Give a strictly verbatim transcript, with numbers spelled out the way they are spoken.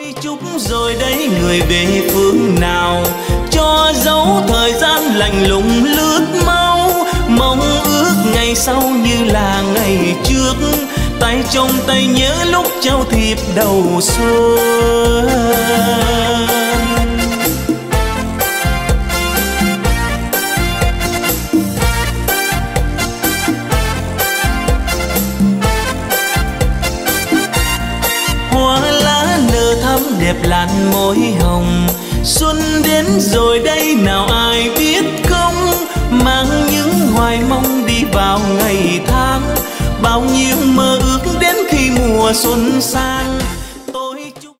chúc rồi đấy người về phương nào, cho dấu thời gian lạnh lùng lướt mau, mong ước ngày sau như là ngày trước, tay trong tay nhớ lúc trao thiệp đầu xuân. Hoa lá nở thắm đẹp làn môi hồng, xuân đến rồi đây nào ai biết không, mang những hoài mong đi vào ngày tháng, bao nhiêu mơ ước đến khi mùa xuân sang.